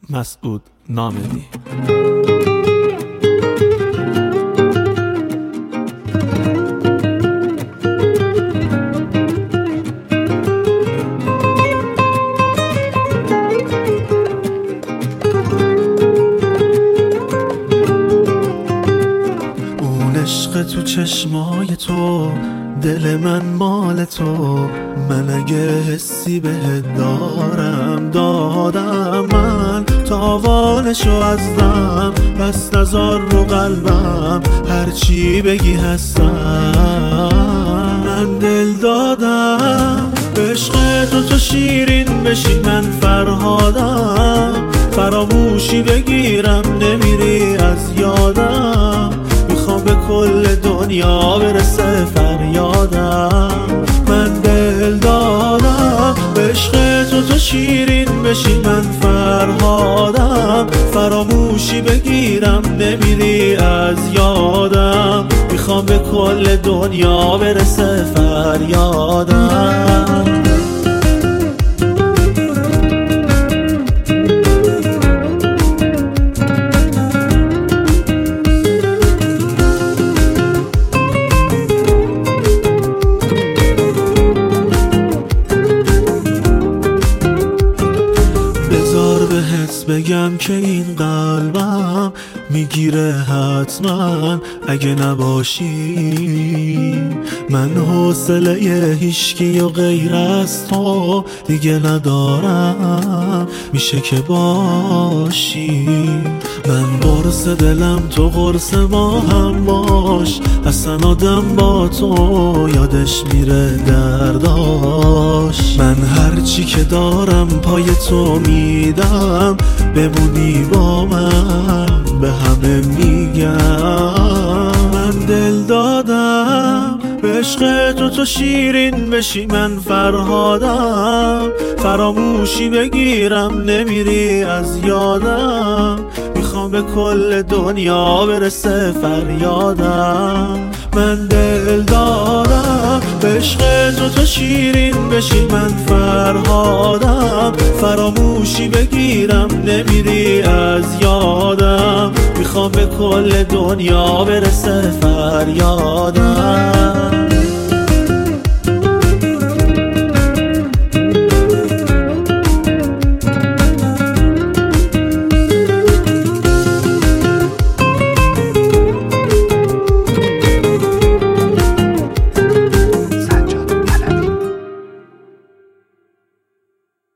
مسعود نامیری. اون عشق تو چشمای تو، دل من مال تو، من اگه حسی بهت دادم من تاوانشو ازدم، بس نزار رو قلبم هرچی بگی هستم. من دل دادم به عشق تو شیرین بشی، من فرهادم فراموشی بگیرم نمیری از یادم، میخوام به کل دنیا برسه فریادم. من دل دادم به عشق تو شیرین بشی، من فرهادم فراموشی بگیرم نمیری از یادم، میخوام به کل دنیا برسه فریادم. بگم که این قلبم میگیره حتما اگه نباشی، من حوصله هیچکی و غیر از تو دیگه ندارم، میشه که باشی. من قرص دلم تو قرص ما هم باش، اصلا آدم با تو یادش میره درداش. من هرچی که دارم پای تو میدم، بمونی با من به همه میگم. من دل دادم به عشق تو شیرین بشی، من فرهادم فراموشی بگیرم نمیری از یادم، میخوام به کل دنیا برسه فریادم. من دل دادم به عشق تو شیرین بشی، من فرهادم فراموشی بگیرم نمیری از یادم، میخوام به کل دنیا برسه فریادم.